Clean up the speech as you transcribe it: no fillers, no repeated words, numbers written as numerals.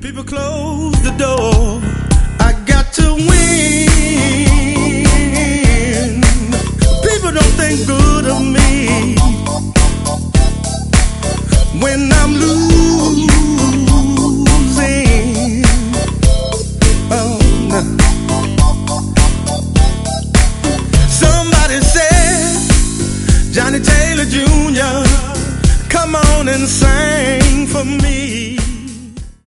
People close the door. I got to win. People don't think good of me when I'm losing. Oh, no. Somebody said, Johnny Taylor Jr., come on and sing for me.